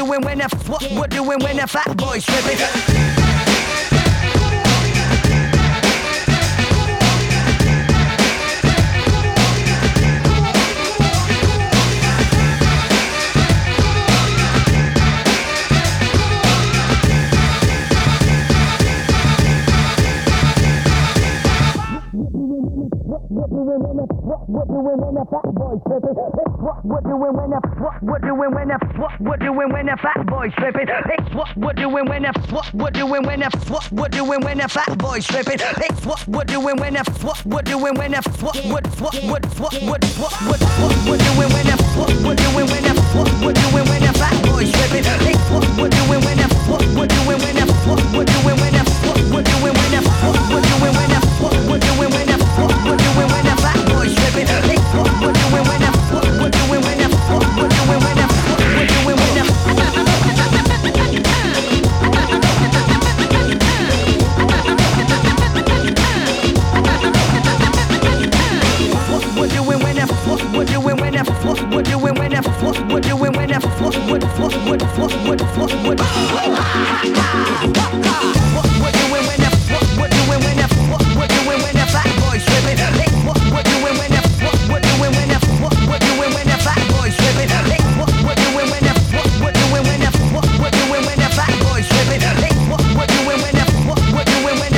doing when the what we're doing when the fat boys tripping. What we're doing when the fat boys tripping. It's what we're doing when the what we're doing when the what we're doing when the fat boys tripping. It's what we're doing when the what we're doing when the what we're doing when the fat boys tripping. It's what we're doing when the what we're doing when the what we're doing when the what we're doing when the what we're doing when the fat boys tripping. It's what we're doing when the what we're doing when the what we're doing when the what we're doing when the what we're doing when the what we're doing when the what we're doing when the fat boys tripping. It's what we're doing when the what we're doing when the what we're doing when the what we're doing when the what we're doing when the what we're doing when the what we're doing when the what we're doing when the what we're doing when the what we're doing when the what we're doing when the fat boys tripping. It's what we're doing when the what we're doing when the what we're doing when the fat boys tripping. It's what we're doing when the what we're doing when the what we're doing when the fat boys tripping. It's what we're doing when the what we're doing when the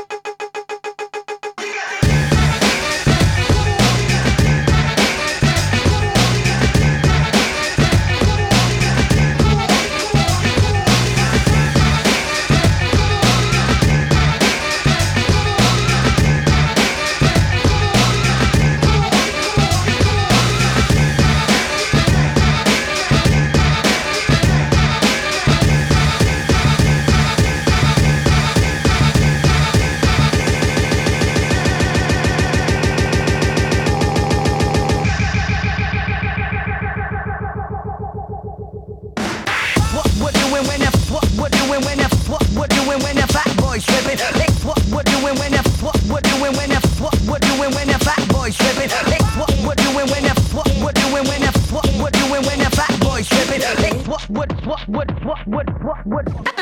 what we're doing when the what we're doing when the what we're doing when the fat boys tripping. It's what we're doing when the what we're doing when the what we're doing when the fat boys tripping. It's what we're doing when the what we're doing when the what we're doing when the fat boys tripping. It's what